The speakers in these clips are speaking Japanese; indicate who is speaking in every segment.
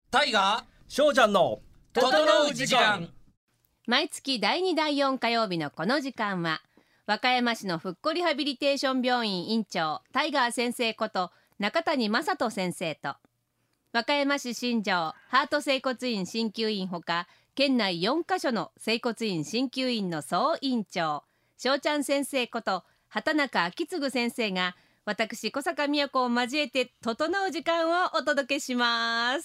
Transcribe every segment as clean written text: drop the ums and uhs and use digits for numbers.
Speaker 1: タイガー
Speaker 2: 翔ちゃんの
Speaker 1: 整う時間。
Speaker 3: 毎月第2第4火曜日のこの時間は和歌山市の復興リハビリテーション病院院長タイガー先生こと中谷正人先生と和歌山市新庄ハート整骨院鍼灸院ほか県内4カ所の整骨院鍼灸院の総院長翔ちゃん先生こと畑中昭次先生が私小坂美代子を交えて整う時間をお届けします。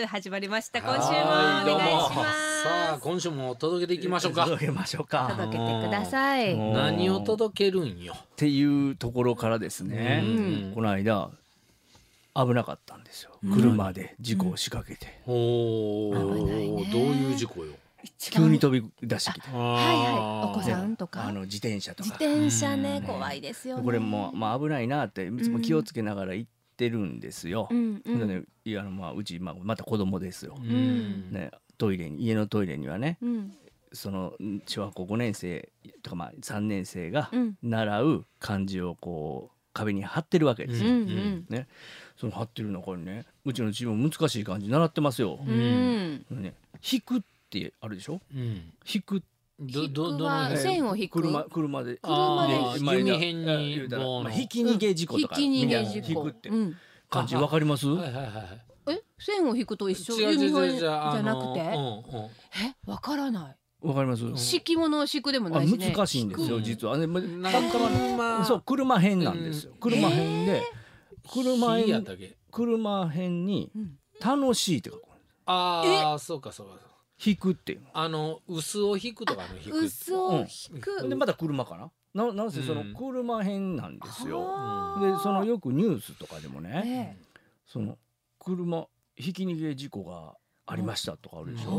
Speaker 3: 始まりました。今週もお願いします。
Speaker 1: さあ今週も届けていきましょうか。
Speaker 2: 届けましょうか。
Speaker 3: 届けてください。
Speaker 1: 何を届けるんよ
Speaker 2: っていうところからですね、この間危なかったんですよ、車で事故を仕掛けて、
Speaker 1: お
Speaker 3: 危ないね。
Speaker 1: どういう事故よ。
Speaker 2: 急に飛び出してきて、
Speaker 3: はいはい、お子さんとか
Speaker 2: 自転車とか
Speaker 3: 自転車ね、怖いですよね。
Speaker 2: これも危ないなっていつも気をつけながら行ってるんですよ、でね、うち、また子供ですよ、ね、家のトイレにはね、その小学校5年生とか3年生が習う漢字をこう壁に貼ってるわけですよ、ね、その貼ってる中にね、うちのチーム難しい漢字習ってますよ、ね、引くってあるでしょ、引く
Speaker 3: 線を引く
Speaker 2: 車で
Speaker 1: 弓辺に
Speaker 2: ひき逃げ事故とか
Speaker 3: ひき逃げ事故
Speaker 2: 引くって漢字わかります？
Speaker 3: 線を引くと一緒。
Speaker 1: 違う
Speaker 3: じゃなくてわからない。
Speaker 2: わかります？
Speaker 3: 敷物を敷くでもないしね。
Speaker 2: 難しいんですよ実は。
Speaker 1: そう
Speaker 2: 車編なんですよ。車編で車編に楽しいって書く。
Speaker 1: ああ、そうかそうか。
Speaker 2: 引くっていう
Speaker 1: 薄を引くとかの引く。
Speaker 3: 薄を引く。
Speaker 2: でまた車かな。なんせその車編なんですよ。でそのよくニュースとかでもね、その車ひき逃げ事故がありましたとかあるでしょ。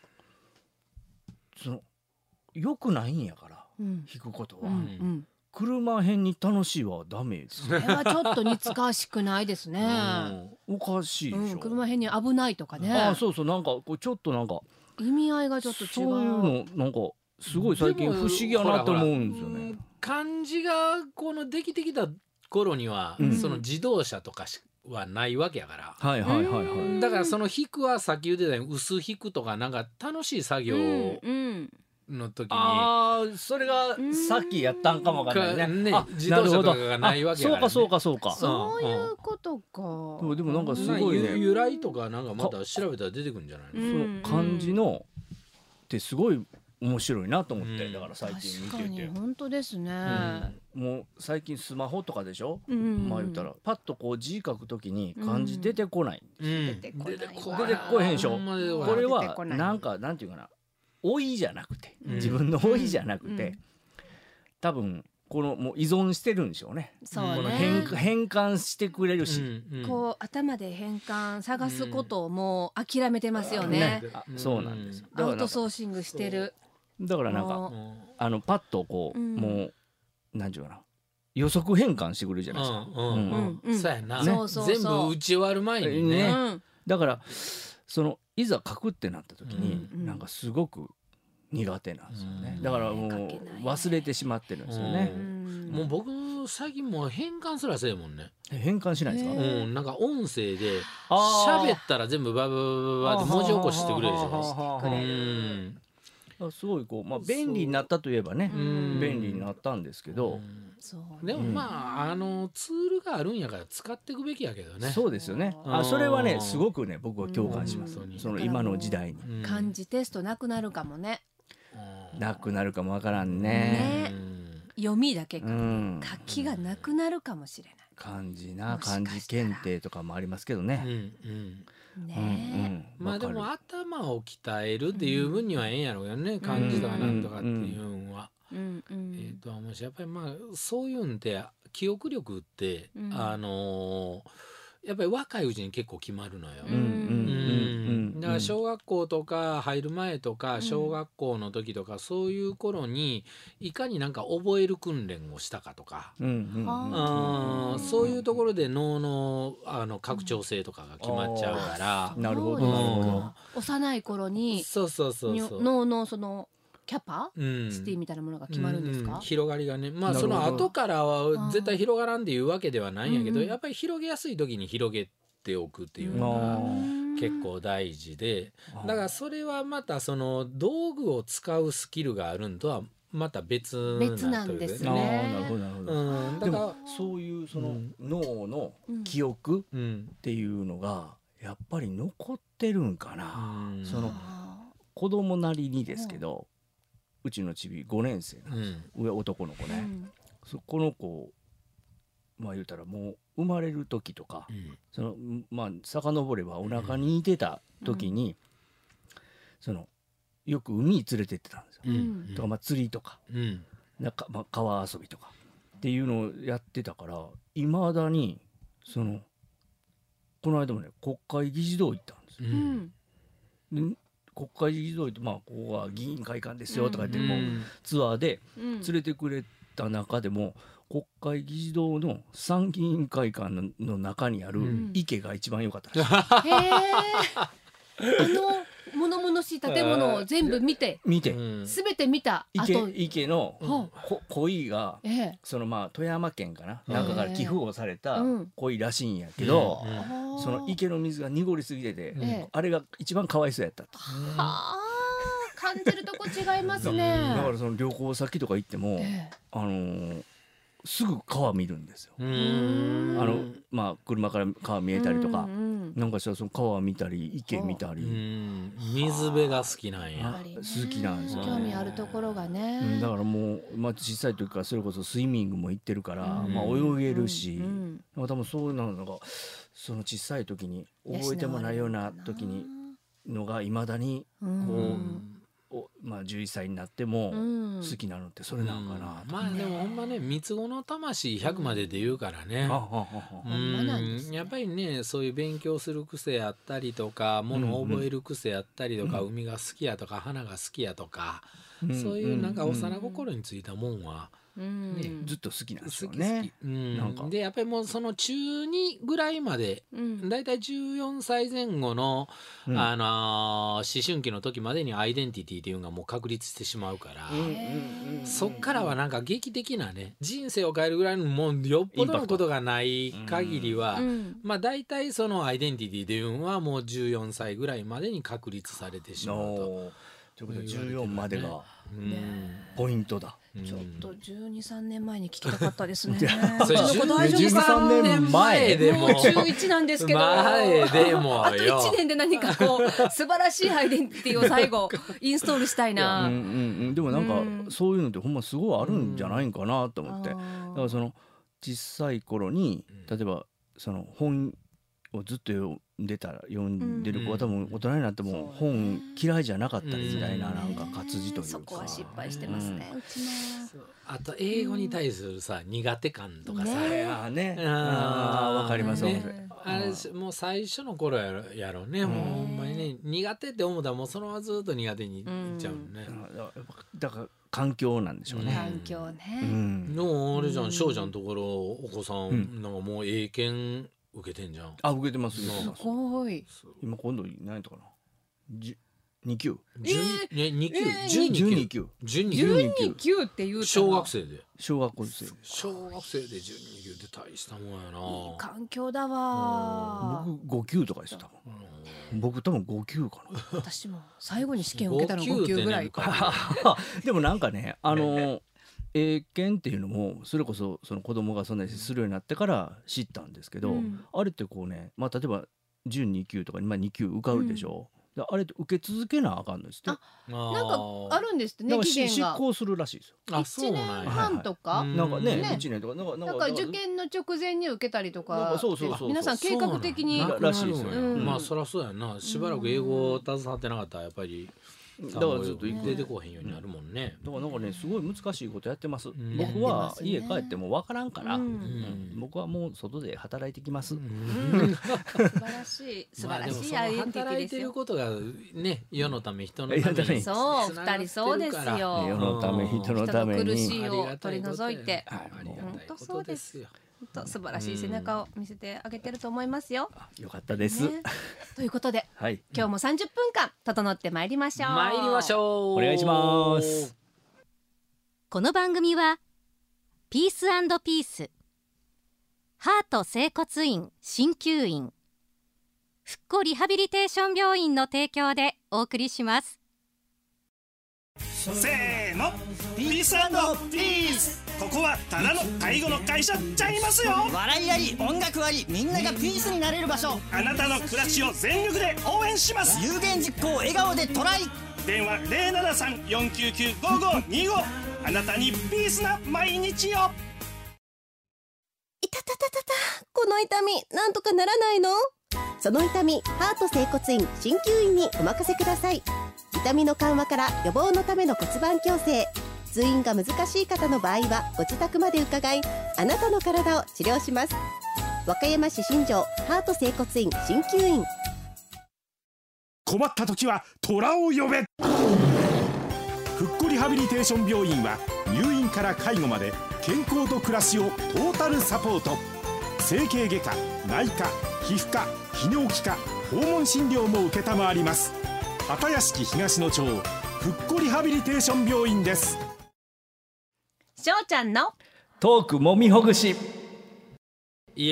Speaker 2: そのよくないんやから引くことは。車編に楽しいはダメですよ。
Speaker 3: それはちょっと似つかわしくないですね。
Speaker 2: おかしいでしょ。
Speaker 3: 車編に危ないとかね。
Speaker 2: そうなんかこうちょっとなんか
Speaker 3: 意味合いがちょっと違う。
Speaker 2: そういうのなんかすごい最近不思議やなと思うんですよね。
Speaker 1: 漢字がこのできてきた頃には、その自動車とかはないわけやから。だからその引くはさっき言ってたように薄引くとかなんか楽しい作業の時に、
Speaker 2: それがさっきやったんかもわかんないね。
Speaker 1: 自動車とかがないわけやからね。
Speaker 2: そうか
Speaker 3: そういうことか。
Speaker 2: でもなんかすごいね、
Speaker 1: 由来とかなんかまた調べたら出てくるんじゃないの。
Speaker 2: その漢字のってすごい面白いなと思って、だから最近見てて。
Speaker 3: 確かに本当ですね。
Speaker 2: もう最近スマホとかでしょ。言ったらパッとこう字書くときに漢字出てこない。
Speaker 3: 出てこ
Speaker 2: へんでしょ。これはなんかなんていうかな、老いじゃなくて、自分の老いじゃなくて、多分このもう依存してるんでしょうね。この変換してくれるし、
Speaker 3: こう頭で変換探すことをもう諦めてますよね。
Speaker 2: そうなんです。
Speaker 3: アウトソーシングしてる。
Speaker 2: だからなんかパッとこうもうなんていうかな、予測変換してくれるじゃないですか。
Speaker 1: そうやな。全部打ち終わる前にね。
Speaker 2: だからそのいざ書くってなった時になんかすごく苦手なんですよね。だからもう忘れてしまってるんですよね。
Speaker 1: もう僕最近もう変換すらせえもんね。
Speaker 2: 変換しないですか？
Speaker 1: なんか音声で喋ったら全部ババババって文字起こししてくれるでしょ。
Speaker 2: すごいこう便利になったといえばね、便利になったんですけど、
Speaker 1: でもツールがあるんやから使っていくべきやけどね。
Speaker 2: そうですよね。それはねすごくね僕は共感します。その今の時代に
Speaker 3: 漢字テストなくなるかもね。
Speaker 2: なくなるかもわからんね。
Speaker 3: 読みだけか、書きがなくなるかもしれない。
Speaker 2: 漢字検定とかもありますけどね。
Speaker 1: まあでも頭を鍛えるっていう分にはええんやろうよね、漢字とかなんとかっていうのは。やっぱりそういうんで記憶力ってやっぱり若いうちに結構決まるのよ。だから小学校とか入る前とか小学校の時とかそういう頃にいかになんか覚える訓練をしたかとか、そういうところで脳の拡張性とかが決まっちゃうから。
Speaker 2: なるほど。
Speaker 3: 幼い頃に脳のそのキャパシティみたいなものが決まるんですか？
Speaker 1: 広がりがね。その後からは絶対広がらんっていうわけではないんやけど、やっぱり広げやすい時に広げておくっていうのが結構大事で、だからそれはまたその道具を使うスキルがあるんとはまた別
Speaker 3: なんですね。
Speaker 2: なるほどなるほど。でもそういうその脳の記憶っていうのがやっぱり残ってるんかな。その子供なりにですけど、うちのちび5年生なんですよ、上男の子ね。この子まあ言うたらもう生まれる時とか、そのまあ遡ればお腹にいてた時に、そのよく海に連れてってたんですよ。とかまあ釣りとか、まあ、川遊びとかっていうのをやってたから、いまだにそのこの間もね国会議事堂行ったんですよ。で国会議事堂行って、まあここは議員会館ですよとか言ってもうツアーで連れてくれた中でも、国会議事堂の参議院会館の中にある池が一番良かったらしい。
Speaker 3: へー、物々しい建物を全部見て全て見た後、
Speaker 2: 池の鯉がそのまあ富山県かな、なんかから寄付をされた鯉らしいんやけど、その池の水が濁りすぎてて、あれが一番かわいそうやったと。
Speaker 3: はあ、感じるとこ違いますね。
Speaker 2: だからその旅行先とか行ってもすぐ川見るんですよ。まあ車から川見えたりとか、なんかしたらその川見たり池見たり、
Speaker 1: 水辺が好きなんや。
Speaker 2: 好きなんですよ。
Speaker 3: 興味あるところがね。
Speaker 2: だからもうまあ小さい時からそれこそスイミングも行ってるから、まあ泳げるし、多分そういうのがその小さい時に覚えてもないような時にのがいまだにこうまあ11歳になっても好きなのってそれなんかな。
Speaker 1: まあでもほんまね、三つ子の魂100までで言うからね。やっぱりね、そういう勉強する癖やったりとか、物を覚える癖やったりとか、海が好きやとか花が好きやとか、そういうなんか幼心についたもんは
Speaker 2: ずっと好きなんですよね。
Speaker 1: でやっぱりもうその中2ぐらいまで、だいたい14歳前後の思春期の時までにアイデンティティっていうのがもう確立してしまうから、そっからはなんか劇的なね、人生を変えるぐらいのもうよっぽどのことがない限りは、まあだいたいそのアイデンティティっていうのはもう14歳ぐらいまでに確立されてしまうと。
Speaker 2: ということで14までがポイントだ。
Speaker 3: ちょっと12、3年前に聞きたかったですね。
Speaker 2: 13年前
Speaker 3: でも中1なんですけど、あと1年で何かこう素晴らしいアイデンティティを最後インストールしたいな。
Speaker 2: でもなんかそういうのってほんますごいあるんじゃないかなと思って。だからその小さい頃に例えばその本をずっと読んでる子は多分大人になっても本嫌いじゃなかったりみたいな、なんか活字というか、
Speaker 3: そこは失敗してますね、うちも。
Speaker 1: あと英語に対するさ、苦手感とかさ、
Speaker 2: わかります。
Speaker 1: あれもう最初の頃やろうね、もうほんまにね、苦手って思ったらもうそのままずっと苦手にいっちゃうね。
Speaker 2: だから環境なんでしょうね。
Speaker 3: 環境ね。
Speaker 1: のあれじゃん、翔ちゃんのところお子さんなんかもう英検受けてんじゃん。
Speaker 2: 受けてます。
Speaker 3: すごい。
Speaker 2: 今今度何とかな。2級。
Speaker 1: 2級。
Speaker 2: 12級。
Speaker 3: 12級っていう
Speaker 1: 小学生で。
Speaker 2: 小学生。
Speaker 1: 小学生で12級って大したもんやな。
Speaker 3: いい環境だわ。
Speaker 2: 僕5級とかでした。僕多分5級かな。
Speaker 3: 私も最後に試験を受けたの5級ぐらい。
Speaker 2: でもなんかね、英検っていうのもそれこそその子供がそんなにするようになってから知ったんですけど、あれってこうね、まあ例えば準2級とか2級受かるでしょ。あれって受け続けなあかんのですって。
Speaker 3: なんかあるんですってね、期限が。
Speaker 2: 執行するらしいですよ。
Speaker 3: 1年半とか。
Speaker 2: なんかね、1年とか
Speaker 3: なんか受験の直前に受けたりとか。皆さん計画的に
Speaker 2: らしいですよ。
Speaker 1: まあそりゃそうやな。しばらく英語を携わってなかったらやっぱり。だからずっと出てこへんようになるもんね。
Speaker 2: だからなんかね、すごい難しいことやってます。僕は家帰っても分からんから、僕はもう外で働いてきます。
Speaker 3: 素晴らしいアイデンティティですよ。
Speaker 1: 働いてることがね、世のため人のために。
Speaker 3: そう、2人そうですよ。
Speaker 2: 世のため人のために。
Speaker 3: 苦しいを取り除いて。
Speaker 1: 本当そうですよ。
Speaker 3: 素晴らしい背中を見せてあげてると思いますよ。
Speaker 2: よかったです。
Speaker 3: ということで、今日も30分間整ってまいりましょう。
Speaker 2: お願いします。
Speaker 4: この番組はピース&ピース、ハート整骨院鍼灸院、 復興リハビリテーション病院の提供でお送りします。
Speaker 5: せーの、ピース&ピース。ここはただの介護の会社ちゃいますよ。
Speaker 6: 笑いあり音楽あり、みんながピースになれる場所。
Speaker 5: あなたの暮らしを全力で応援します。
Speaker 6: 有言実行、笑顔でトライ。
Speaker 5: 電話 073-499-5525。あなたにピースな毎日を。
Speaker 7: いたたたたた、この痛みなんとかならないの？その痛み、ハート整骨院鍼灸院にお任せください。痛みの緩和から予防のための骨盤矯正、通院が難しい方の場合はご自宅まで伺い、あなたの体を治療します。和歌山市新庄ハート整骨院鍼灸院。
Speaker 5: 困った時は虎を呼べ。復興リハビリテーション病院は入院から介護まで健康と暮らしをトータルサポート。整形外科、内科、皮膚科、泌尿器科、訪問診療も承ります。畑屋敷東野町復興リハビリテーション病院です。
Speaker 3: しょうちゃんの
Speaker 2: トークもみほぐし。
Speaker 1: イ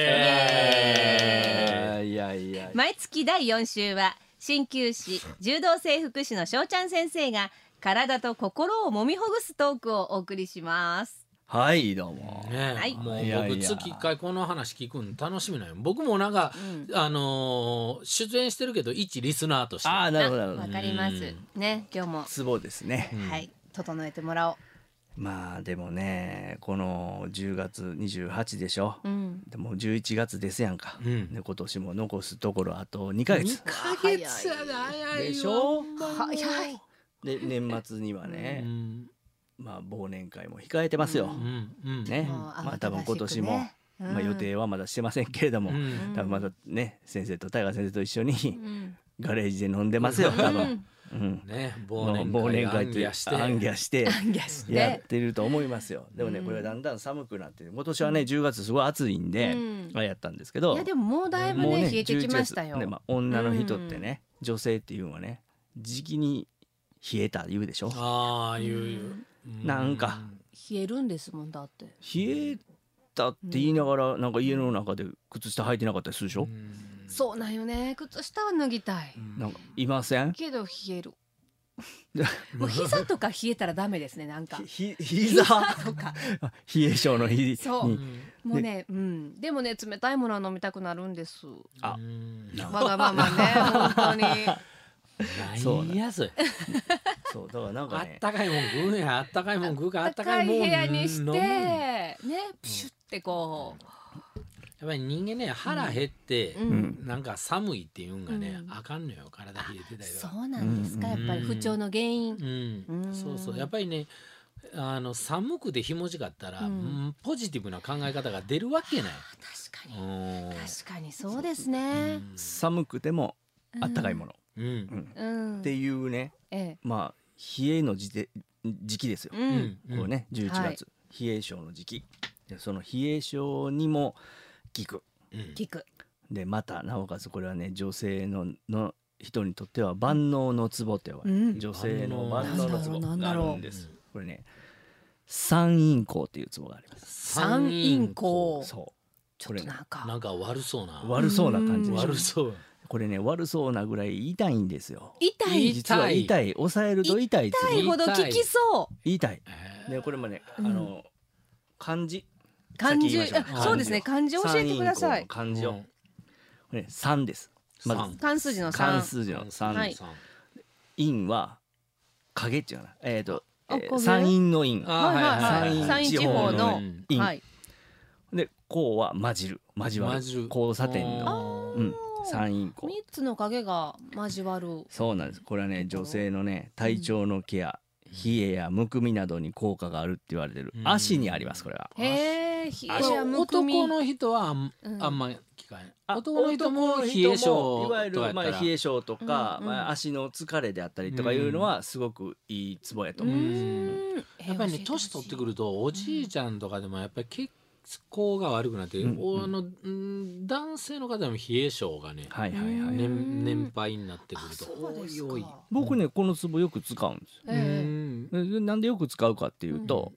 Speaker 1: エーイ。
Speaker 2: いやいや、
Speaker 3: 毎月第4週は鍼灸師、柔道整復師のしょうちゃん先生が体と心をもみほぐすトークをお送りします。
Speaker 2: はい、どうも。
Speaker 1: ね、
Speaker 3: はい、
Speaker 1: もう
Speaker 2: いやいや
Speaker 1: 僕月1回この話聞くの楽しみなんよ。僕もなんか、出演してるけど一リスナーとして。
Speaker 2: ああ、なるほどなるほ
Speaker 3: わ
Speaker 2: ど。
Speaker 3: かりますね。今日も
Speaker 2: ツボですね。
Speaker 3: はい、整えてもらおう。
Speaker 2: まあでもね、この10月28でしょ、でも11月ですやんか、で今年も残すところあと2ヶ月。
Speaker 1: 2ヶ月やで、早い
Speaker 2: でしょ。
Speaker 3: 早い。
Speaker 2: で年末にはね、まあ忘年会も控えてますよ、ね。まあ多分今年も、まあ予定はまだしてませんけれども、多分まだね、先生とタイガー先生と一緒にガレージで飲んでますよ、多分。
Speaker 1: ね、忘
Speaker 2: 年会って暗記してやってると思いますよ。でもね、これはだんだん寒くなって、今年はね10月すごい暑いんであれやったんですけど、
Speaker 3: いやでももうだいぶね冷えてきましたよ。
Speaker 2: まあ女の人ってね、女性っていうのはね、時期に冷えた言うでしょ。
Speaker 1: ああ、言う。
Speaker 2: なんか
Speaker 3: 冷えるんですもん。だって
Speaker 2: 冷えたって言いながら、なんか家の中で靴下履いてなかったりするでしょ。
Speaker 3: そうなんよね。靴下は脱ぎたい。
Speaker 2: なんかいません
Speaker 3: けど冷える。もう膝とか冷えたらダメですね。なんか
Speaker 2: 膝
Speaker 3: とか
Speaker 2: 冷え性の日に。
Speaker 3: そうもうね、でもね、冷たいものは飲みたくなるんです。
Speaker 2: あ、
Speaker 3: わがままね、本当に。
Speaker 1: 何やそれ。
Speaker 2: そうだからなんかね、
Speaker 1: あったかいもん食うんや、あったかいもん食うか、あったかいもん
Speaker 3: 部屋にしてね、プシュってこう。
Speaker 1: やっぱり人間ね、腹減ってなんか寒いっていうんがね、あかんのよ。体冷えてたりとか。
Speaker 3: そうなんですか。やっぱり不調の原因。
Speaker 1: そうそう、やっぱりね、寒くてひもじかったら、ポジティブな考え方が出るわけない。
Speaker 3: 確かにそうですね。
Speaker 2: 寒くてもあったかいものっていうね、まあ冷えの時期ですよ。これね、11月冷え性の時期で、その冷え性にも効く。でまたなおかつこれはね、女性の人にとっては万能のツボって呼ばれる、女性の万能のツボがあるんです。これね、三陰交っていうツボがあります。
Speaker 3: 三陰交。
Speaker 2: そう。これ
Speaker 1: なんか悪そうな
Speaker 2: 感じでしょ。
Speaker 1: 悪そう。
Speaker 2: これね、悪そうなぐらい痛いんですよ。
Speaker 3: 実
Speaker 2: は痛い。押さえると痛い。
Speaker 3: 痛いほど効きそう。
Speaker 2: 痛い。でこれもね、漢字。
Speaker 3: そうですね。漢字教えてください。
Speaker 2: 漢字を。これ3です。まず
Speaker 3: 漢数字の3。
Speaker 2: 漢数字の3。陰は影っていうかな。山陰の陰。
Speaker 3: 山陰地方の
Speaker 2: 陰。で交は混じる、交わる、交差点の山陰交。
Speaker 3: 3つの影が交わる。
Speaker 2: そうなんです。これはね、女性のね、体調のケア、冷えやむくみなどに効果があるって言われてる。足にあります。これは。
Speaker 3: へえ、冷えやむくみ。
Speaker 1: 男の人はあんま聞かない。男の人も冷え性、
Speaker 2: いわゆる冷え性とか足の疲れであったりとかいうのはすごくいいツボやと思うんです。
Speaker 1: やっぱりね、年取ってくるとおじいちゃんとかでもやっぱり血行が悪くなって、男性の方でも冷え性がね、年配になってくると多い。
Speaker 2: 僕ね、このツボよく使うんですよ。なんでよく使うかっていうと、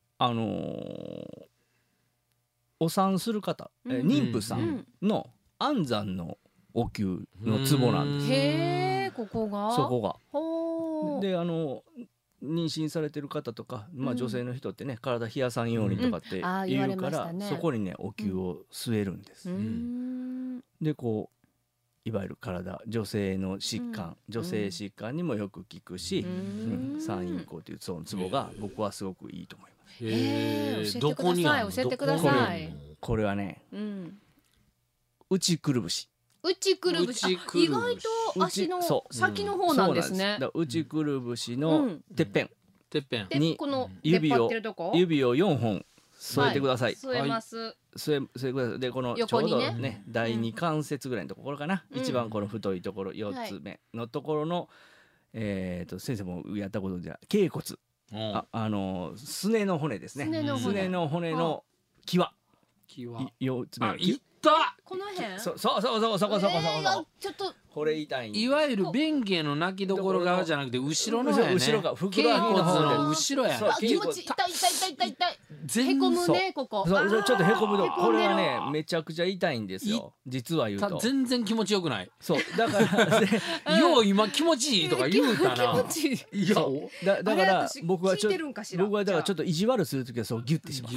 Speaker 2: お産する方、妊婦さんの安産のお灸のツボなんです。
Speaker 3: へえ、ここが。
Speaker 2: そこが。
Speaker 3: ほー。
Speaker 2: で妊娠されてる方とか、女性の人ってね、体冷やさんようにとかって言うから、そこにねお灸を据えるんです。でこういわゆる女性の疾患、女性疾患にもよく効くし、三陰交というそのツボが僕はすごくいいと思います。
Speaker 3: 教えてください。
Speaker 2: これはね、内くるぶし。
Speaker 3: 内くるぶし、意外と足の先の方なんですね。
Speaker 2: 内くるぶしのてっぺんに指を4本添えてください。
Speaker 3: 添えます。
Speaker 2: 添えてください。でこのちょうどね第二関節ぐらいのところかな、一番この太いところ4つ目のところの先生もやったことじゃ脛骨、すねの骨ですね。すねの骨の際4つ目。
Speaker 3: この辺。
Speaker 2: そこちょっとこれ痛い。
Speaker 1: いわゆる弁慶の泣きどころ側じゃなくて後ろの方やね。
Speaker 2: 後ろがふくらはぎの方
Speaker 1: の後ろや。
Speaker 3: 気持ち痛い。へこむねここ。
Speaker 2: ちょっとへこむとこれはねめちゃくちゃ痛いんですよ。実は言うと
Speaker 1: 全然気持ちよくない。
Speaker 2: そうだから
Speaker 1: よう今気持ちいいとか言うたな。
Speaker 2: いやだから僕はだからちょっと意地悪するときはそうギュッてします。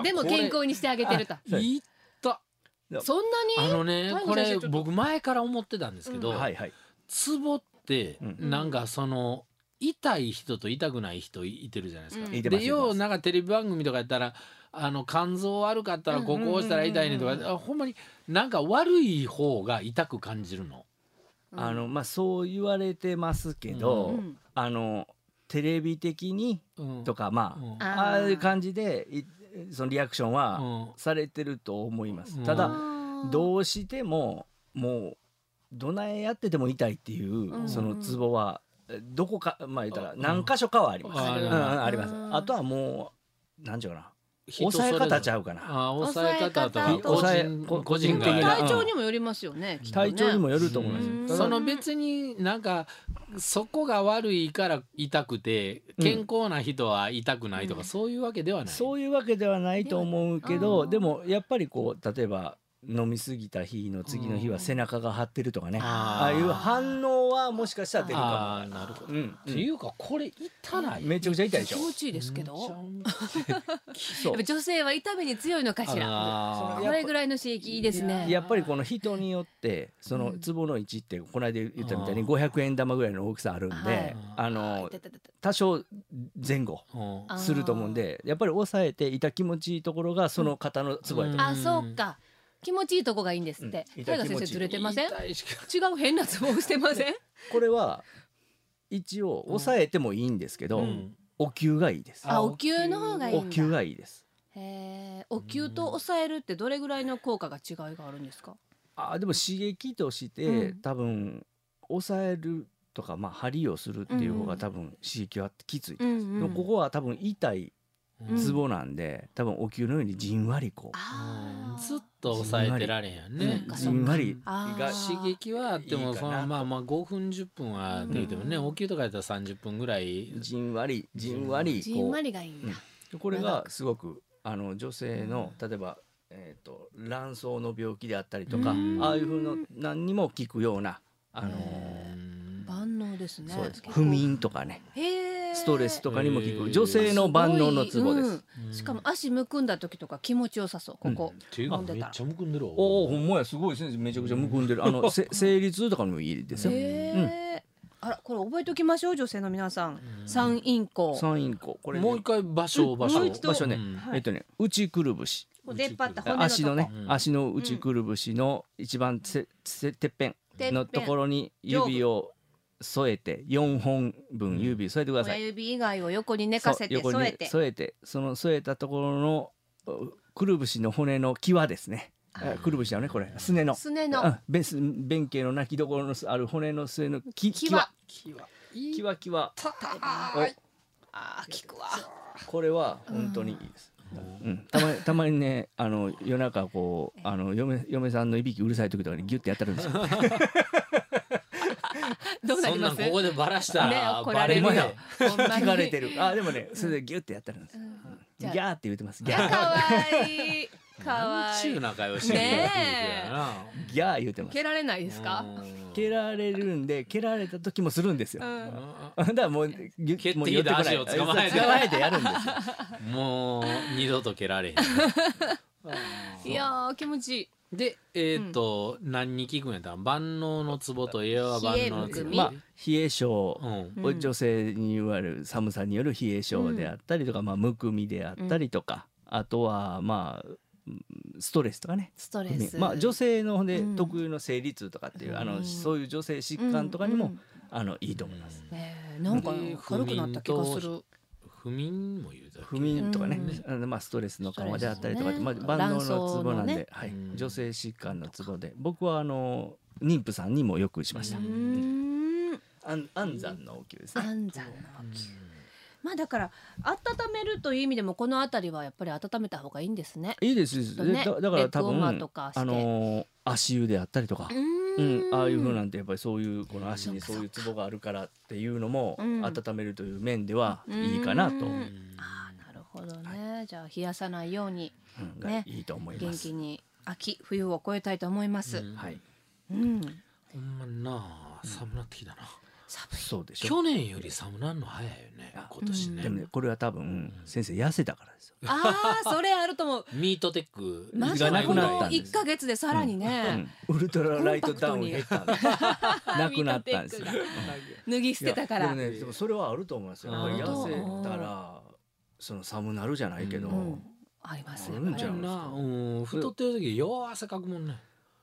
Speaker 3: でも健康にしてあげてると。
Speaker 1: いった
Speaker 3: そんな
Speaker 1: にこれ僕前から思ってたんですけど、ツボってなんかその痛い人と痛くない人いてるじゃないですか。でようなんかテレビ番組とかやったら肝臓悪かったらここ押したら痛いねとか、ほんまになんか悪い方が痛く感じるの。
Speaker 2: そう言われてますけど、テレビ的にとかああいう感じでそのリアクションはされてると思います。ただどうしてももうどないやってても痛いっていうそのツボはどこか言ったら何箇所かはあります。あります。あとはもう何て言うかな、抑え方ちゃうかな。
Speaker 1: 抑え方とか個人的
Speaker 3: な体調にもよりますよね。
Speaker 2: 体調にもよると思います。
Speaker 1: その別になんかそこが悪いから痛くて健康な人は痛くないとかそういうわけではない。
Speaker 2: そういうわけではないと思うけど、でもやっぱりこう例えば飲み過ぎた日の次の日は背中が張ってるとかね、ああいう反応はもしかしたら出るかも。
Speaker 1: なるほど。っていうかこれ痛ない。
Speaker 2: めちゃくちゃ痛いでしょ。
Speaker 3: 気持ちいいですけど。女性は痛みに強いのかしら。これぐらいの刺激いいですね。
Speaker 2: やっぱりこの人によってそのツボの位置ってこの間言ったみたいに500円玉ぐらいの大きさあるんで、多少前後すると思うんで、やっぱり抑えて痛気持ちいいところがその肩のツボやと。
Speaker 3: あ、そうか。気持ちいいとこがいいんですって。大河先生ずれてません？違う変なツボをしてません？
Speaker 2: これは一応抑えてもいいんですけど、お灸がいいです。
Speaker 3: お灸の方がいいんだ。
Speaker 2: お灸がいいです。
Speaker 3: お灸と抑えるってどれぐらいの効果が違いがあるんですか？
Speaker 2: でも刺激として多分抑えるとか針をするっていう方が多分刺激はきついと思います。ここは多分痛いツボなんで、多分お灸のようにじんわりこう
Speaker 1: ずっと抑えてられへんね。
Speaker 2: じんわり
Speaker 1: が刺激はあってもその5分10分はできてもね、お灸とかやったら30分ぐらい
Speaker 2: じんわり
Speaker 3: じんわりがいいんだ。
Speaker 2: これがすごく女性の例えば卵巣の病気であったりとか、ああいう風の何にも効くような
Speaker 3: 万能ですね。
Speaker 2: 不眠とかね、ストレスとかにも効く女性の万能のツボです。
Speaker 3: しかも足むくんだ時とか気持ちよさそう。ここ
Speaker 1: めっちゃむくんでる。
Speaker 2: ほんまや、すごい先生めちゃくちゃむくんでる。生理痛とかにもいいですよ。
Speaker 3: あら、これ覚えておきましょう、女性の皆さん。三陰交。
Speaker 2: 三陰交。これ
Speaker 1: もう一回場所
Speaker 2: ね。内くるぶし。
Speaker 3: 出っ張った骨の
Speaker 2: 足のね、足の内くるぶしの一番てっぺんのところに指を添えて4本分指添えてください。
Speaker 3: 親指以外を横に寝かせて
Speaker 2: 添えてその添えたところのくるぶしの骨の際ですね。くるぶしだね、これすねの弁慶の泣きどころのある骨の末の際効くわ。これは本当にいいです。たまにね、夜中こう嫁さんのいびきうるさい時とかにギュッてやってるんですよ。
Speaker 3: どうなります？
Speaker 1: そんなんここでバラしたら
Speaker 3: バレるよ。
Speaker 2: 聞かれてる。でもね、それでギュッてやってるんです。ギャーって言ってます。ギャー。
Speaker 3: かわいい。 かわいい。
Speaker 1: 中仲良しね
Speaker 2: ギャー言うてます。
Speaker 3: 蹴られないですか？
Speaker 2: 蹴られるんで、蹴られた時もするんですよ。だからもう
Speaker 1: 蹴ってきて足を捕まえて
Speaker 2: やるんですよ。
Speaker 1: もう二度と蹴られへん。
Speaker 3: いや気持ちいい。
Speaker 1: で何に効くんやったら万能のツボといえば万能のツボ、
Speaker 2: 冷え性、女性に言われる寒さによる冷え性であったりとか、むくみであったりとか、あとはストレスとかね、女性ので特有の生理痛とかっていうそういう女性疾患とかにもいいと思います。
Speaker 3: なんか軽くなった気がする。
Speaker 1: 不眠も言うたっけ。
Speaker 2: 不眠とかね、ストレスの緩和であったりとか、万能のツボなんで、女性疾患のツボで、僕は妊婦さんにもよくしました。安産のお灸ですね。
Speaker 3: 安産のお灸。だから温めるという意味でもこのあたりはやっぱり温めた方がいいんですね。
Speaker 2: いいです。だから多分足湯であったりとか、ああいう風なんてやっぱりそういうこの足にそういうツボがあるからっていうのも温めるという面ではいいかなと。
Speaker 3: なるほどね。じゃあ冷やさないようにね、
Speaker 2: いいと思います。
Speaker 3: 元気に秋冬を越えたいと思います。
Speaker 1: はい。ほんまな寒なってきたな。
Speaker 2: そうでしょ。
Speaker 1: 去年より寒なんの早いよね今年ね。
Speaker 2: でもねこれは多分先生痩せたからですよ。
Speaker 3: それあると思う。
Speaker 1: ミートテック
Speaker 2: がなくなったんです。
Speaker 3: 1ヶ月でさらにね、
Speaker 2: ウルトラライトダウン減ったんです。なくなったんですよ。
Speaker 3: 脱ぎ捨てたから。
Speaker 2: でもそれはあると思いますよ。痩せたらその寒なるじゃないけど、
Speaker 3: あります
Speaker 2: よね。
Speaker 1: 太ってる時よう汗かくもんね。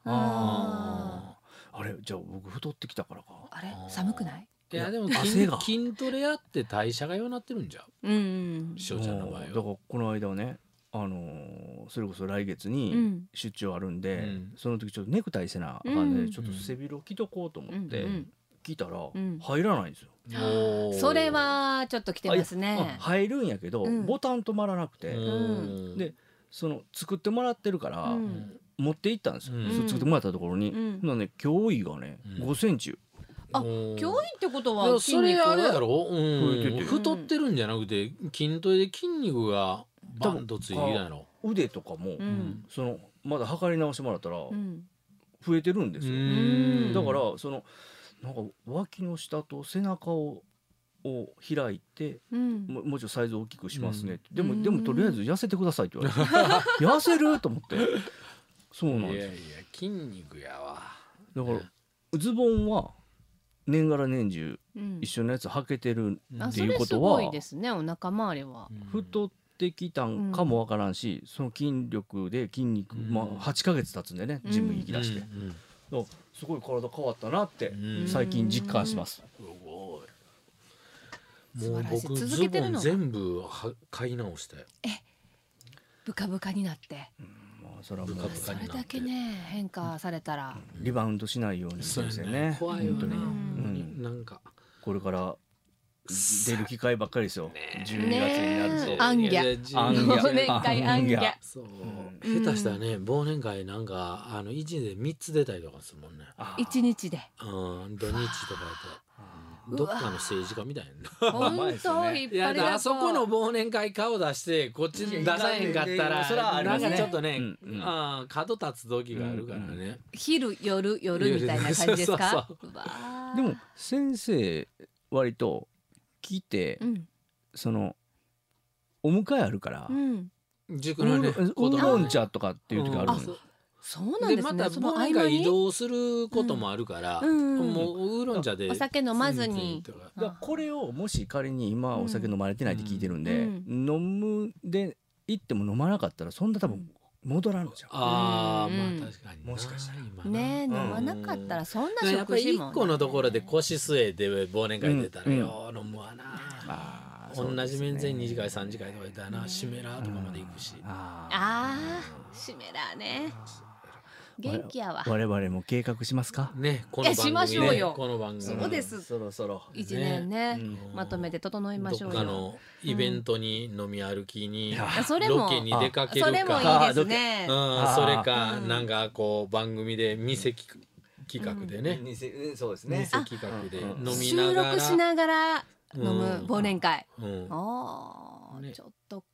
Speaker 2: あれじゃあ僕太ってきたからか。
Speaker 3: あれ寒くない？
Speaker 1: いやでも筋トレやって代謝がようなってるんじゃう。翔ちゃんの場合は。
Speaker 2: だからこの間はね、それこそ来月に出張あるんで、その時ちょっとネクタイせなあかんで、ちょっと背広着とこうと思って着たら入らないんですよ。
Speaker 3: それはちょっと着てますね。
Speaker 2: 入るんやけどボタン止まらなくて、でその作ってもらってるから持って行ったんですよ。作ってもらったところに、胸囲がね5センチ。
Speaker 3: 胸囲ってことは
Speaker 1: それあれやろ、太ってるんじゃなくて筋トレで筋肉がバンとついてきたやろ。
Speaker 2: 腕とかもそのまだ測り直してもらったら増えてるんですよ。だからそのなんか脇の下と背中を開いて、もうちょっとサイズ大きくしますねって、でもとりあえず痩せてくださいって言われて痩せると思って。そうなんです。
Speaker 1: いやいや筋肉やわ。
Speaker 2: だからズボンは年がら年中一緒のやつ履けてるっていうことは、
Speaker 3: それすごいですね。お腹周りは
Speaker 2: 太ってきたんかもわからんし、その筋力で筋肉8ヶ月経つんでね、ジム行きだして、すごい体変わったなって最近実感します。
Speaker 1: もう僕ズボン全部買い直して
Speaker 3: ブカブカになって、
Speaker 2: それ
Speaker 3: だけね変化されたら
Speaker 2: リバウンドしないように先生ね。
Speaker 1: 怖いよね。なんか
Speaker 2: これから出る機会ばっかりですよ。12月になって
Speaker 3: アンギャ忘年会アンギャ。
Speaker 1: そう下手したらね忘年会なんか1日で3つ出たりとかするもんね。
Speaker 3: 1日で
Speaker 1: 土日とかやとどっかの政治家みたいな。
Speaker 3: 本当いっぱい
Speaker 1: あそこの忘年会顔出してこっち出さへんかったらなんかちょっとね角立つ時があるからね。
Speaker 3: 昼夜みたいな感じですか。
Speaker 2: でも先生割と来てそのお迎えあるから
Speaker 1: 塾のね
Speaker 2: ウーロン茶とかっていう時ある。
Speaker 3: そうなんですね。
Speaker 1: また忘年会移動することもあるからもうウーロン茶で
Speaker 3: お酒飲まずに。
Speaker 2: これをもし仮に今お酒飲まれてないって聞いてるんで、飲むで行っても飲まなかったらそんな多分戻らんのじゃん。
Speaker 1: まあ確かに
Speaker 2: もしかしたら
Speaker 3: ね飲まなかったらそんな食事も
Speaker 1: やっぱり1個のところで腰据えて忘年会出たらよ飲むわな。同じ面前2次会3次会とか言ったらなシメラーとかまで行くし。
Speaker 3: シメラーね元気やわ。
Speaker 2: 我々も計画しますか
Speaker 1: ね。この番組ね。
Speaker 3: しましょうよ。
Speaker 1: この番組
Speaker 3: そうです。
Speaker 2: そろそろ
Speaker 3: 1年ねまとめて整いましょうよ。
Speaker 1: どっかのイベントに飲み歩きに
Speaker 3: ロ
Speaker 1: ケに出かけるか、
Speaker 3: それもいいですね。
Speaker 1: それかなんかこう番組で店企画でね。
Speaker 2: そうですね。
Speaker 1: 店企画で飲みながら
Speaker 3: 収録しながら飲む忘年会。ちょっと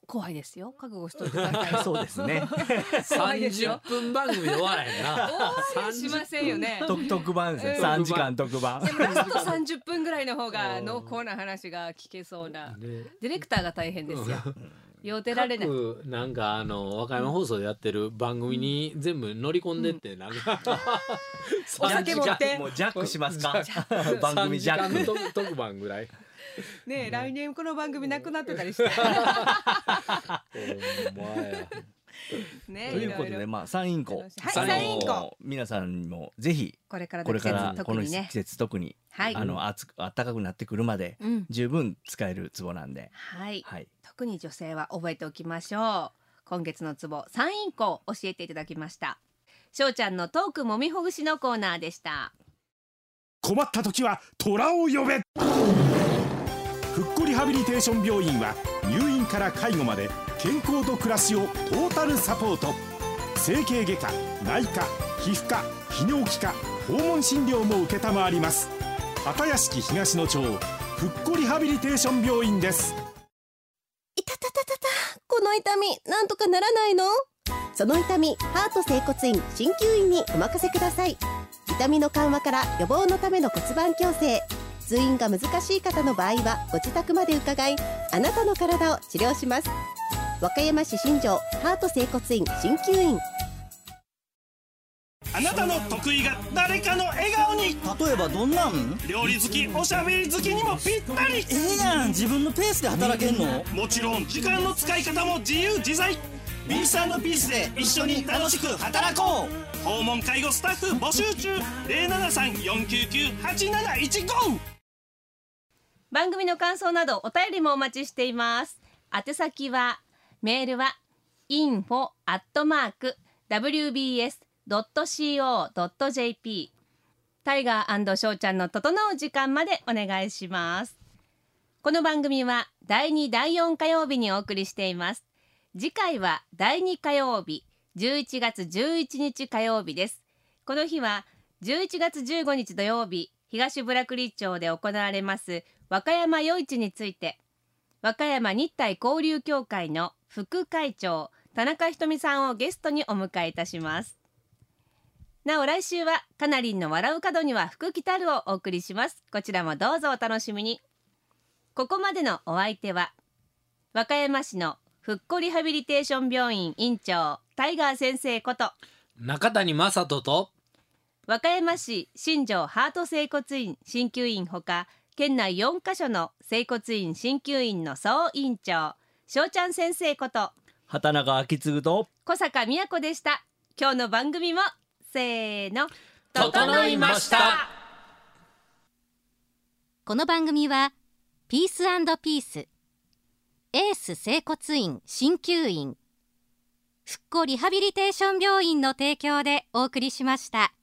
Speaker 3: 怖いですよ。覚悟しといてください。
Speaker 2: そうですね。
Speaker 1: 30分番組で終わらへんな。
Speaker 3: 終わりしませんよね。
Speaker 2: 特番ですね。3時間特番。
Speaker 3: でもラスト30分ぐらいの方が濃厚な話が聞けそうな。ディレクターが大変ですよ。よう出られない。
Speaker 1: なんか和歌山放送でやってる番組に全部乗り込んでってなんか、
Speaker 3: お酒持って
Speaker 2: もうジャックしますか。番組ジャック。
Speaker 1: 3時間特番ぐらい。
Speaker 3: ねえ、来年この番組なくなってたりして。
Speaker 2: ね、ということで、まあ山陰校、皆さんにもぜひ
Speaker 3: これから
Speaker 2: この季節特に暖かくなってくるまで十分使えるツボなんで、
Speaker 3: 特に女性は覚えておきましょう。今月のツボ山陰校教えていただきました。しょうちゃんのトークもみほぐしのコーナーでした。
Speaker 5: 困った時は虎を呼べ。ふっこりハビリテーション病院は入院から介護まで健康と暮らしをトータルサポート。整形外科、内科、皮膚科、泌尿器科、訪問診療も承ります。畑屋敷東野町ふっこりハビリテーション病院です。
Speaker 7: いたたたたた、この痛みなんとかならないの？その痛み、ハート整骨院鍼灸院にお任せください。痛みの緩和から予防のための骨盤矯正、通院が難しい方の場合はご自宅まで伺い、あなたの体を治療します。和歌山市新庄ハート整骨院鍼灸院。
Speaker 8: あなたの得意が誰かの笑顔に。
Speaker 6: 例えばどんなん？
Speaker 8: 料理好き、おしゃべり好きにもぴったり。
Speaker 6: やん、自分のペースで働けんの？
Speaker 8: もちろん時間の使い方も自由自在。ピース&ピースで一緒に楽しく働こう。訪問介護スタッフ募集中。073-499-8715。
Speaker 3: 番組の感想などお便りもお待ちしています。宛先はメールは info@wbs.co.jp。 タイガー&しょうちゃんの整う時間までお願いします。この番組は第2第4火曜日にお送りしています。次回は第2火曜日11月11日火曜日です。この日は11月15日土曜日、東ブラクリ町で行われます和歌山夜市について、和歌山日体交流協会の副会長田中ひとみさんをゲストにお迎えいたします。なお来週はかなりんの笑う角には福来たるをお送りします。こちらもどうぞお楽しみに。ここまでのお相手は和歌山市のふっこりハビリテーション病院院長タイガー先生こと
Speaker 1: 中谷正人と、
Speaker 3: 和歌山市新庄ハート整骨院鍼灸院ほか県内4カ所の整骨院鍼灸院の総院長しょうちゃん先生こと
Speaker 2: 畑中昭次と
Speaker 3: 小坂美也子でした。今日の番組もせーの、
Speaker 1: 整いました。
Speaker 4: この番組はピース&ピース、エース整骨院鍼灸院、復興リハビリテーション病院の提供でお送りしました。